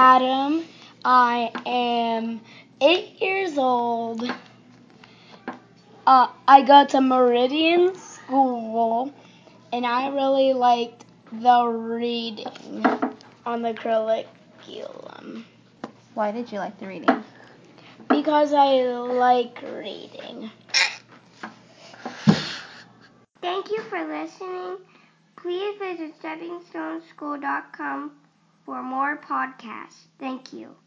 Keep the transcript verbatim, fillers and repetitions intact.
Adam. I am eight years old. Uh, I go to Meridian School, and I really liked the reading on the curriculum. Why did you like the reading? Because I like reading. Thank you for listening. Please visit stepping stone school dot com for more podcasts. Thank you.